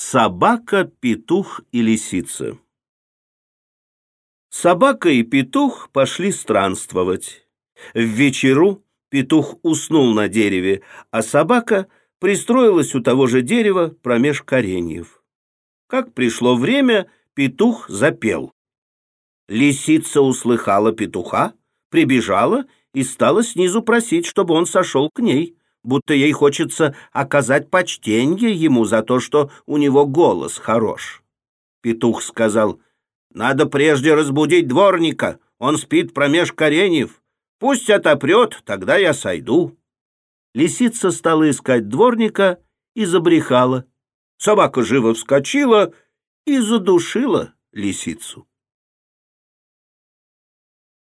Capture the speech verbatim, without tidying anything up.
Собака, петух и лисица. Собака и петух пошли странствовать. В вечеру петух уснул на дереве, а собака пристроилась у того же дерева промеж кореньев. Как пришло время, петух запел. Лисица услыхала петуха, прибежала и стала снизу просить, чтобы он сошел к ней, будто ей хочется оказать почтенье ему за то, что у него голос хорош. Петух сказал: «Надо прежде разбудить дворника, он спит промеж кореньев. Пусть отопрет, тогда я сойду». Лисица стала искать дворника и забрехала. Собака живо вскочила и задушила лисицу.